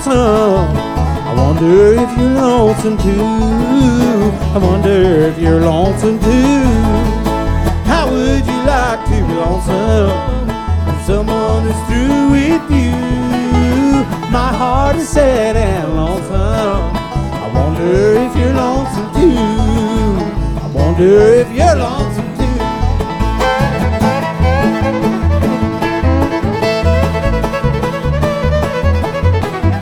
lonesome. I wonder if you're lonesome too. I wonder if you're lonesome too. How would you like to be lonesome if someone is through with you? My heart is sad and lonesome. I wonder if you're lonesome too. I wonder if you're lonesome.